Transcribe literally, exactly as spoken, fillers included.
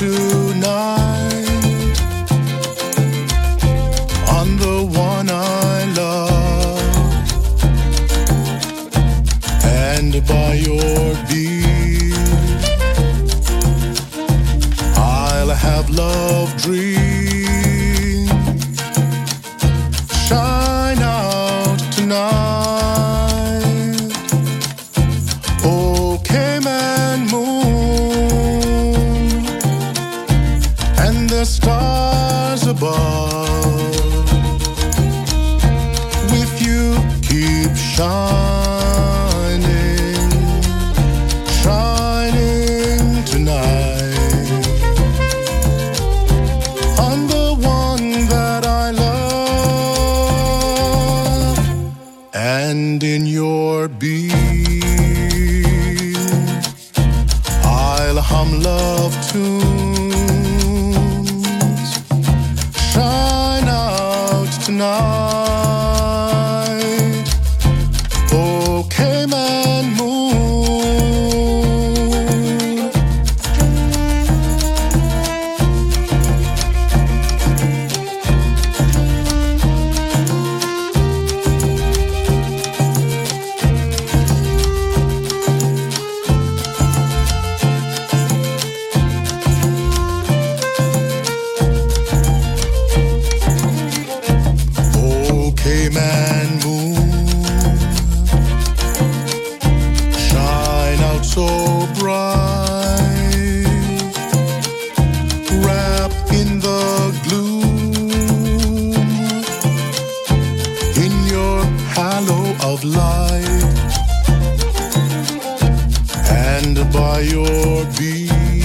tonight on the one I love, and by your beat I'll have love dreams shine out tonight. Oh, came and moon and the stars above, with you keep shining, shining tonight on the one that I love, and in your beam I'll hum love tunes shine out tonight. Oh, came and moon. Oh, came and moon shine out so bright, wrap in the gloom, in your halo of light, and by your beam